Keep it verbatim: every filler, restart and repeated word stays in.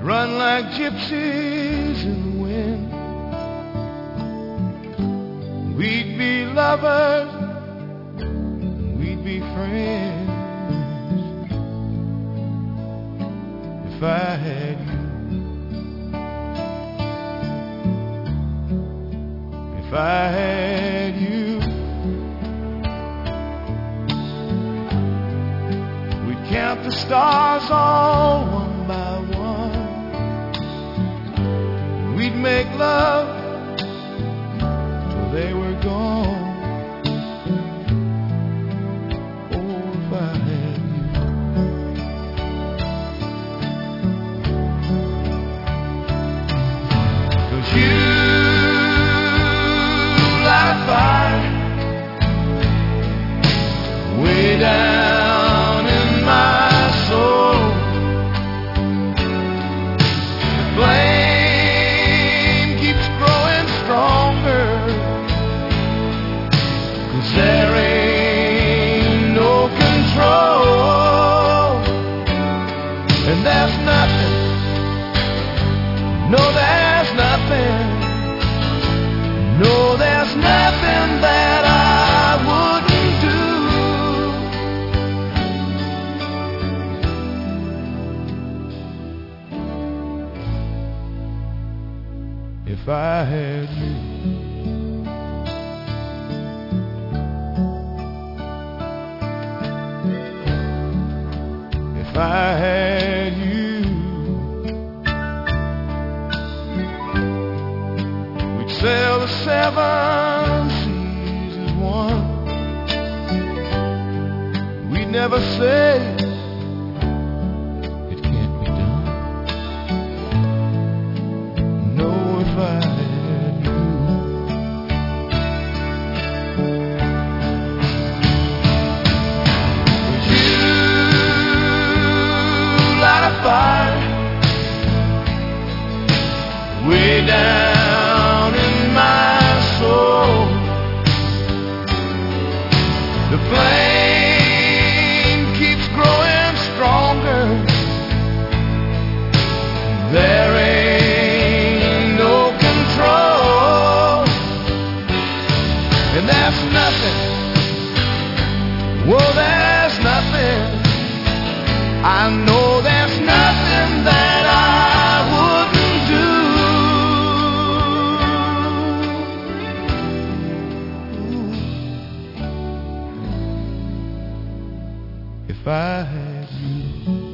run like gypsies in the wind. We'd be lovers, we'd be friends, if I had you, if I had you. We'd count the stars all one by one. We'd make love till they were gone. Oh, if I had you. 'Cause you light a fire way down in my soul. The flame keeps growing stronger, 'cause there ain't no control. And there's nothing, no there's nothing, no there's nothing that I wouldn't do. If I had you. If I had you, we'd sail the seven seas as one. We'd never say it can't be done. No, if I had you. 'Cause you light a fire way down in my soul. The flame keeps growing stronger. There ain't no control. And there's nothing, whoa, there's nothing, I know there's nothing that I wouldn't do. If I had you.